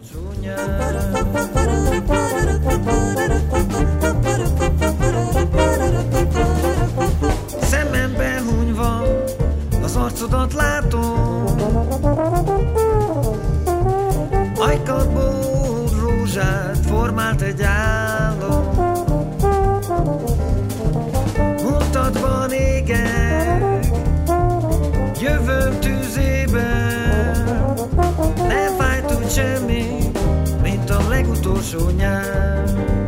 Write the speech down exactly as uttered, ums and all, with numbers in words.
Szemembe hunyva az arcodat látom, ajkadból rózsát formált egy álom. Utatban égek, jövőm tűzében, nem fájt úgy semmi, mint a legutolsó nyár.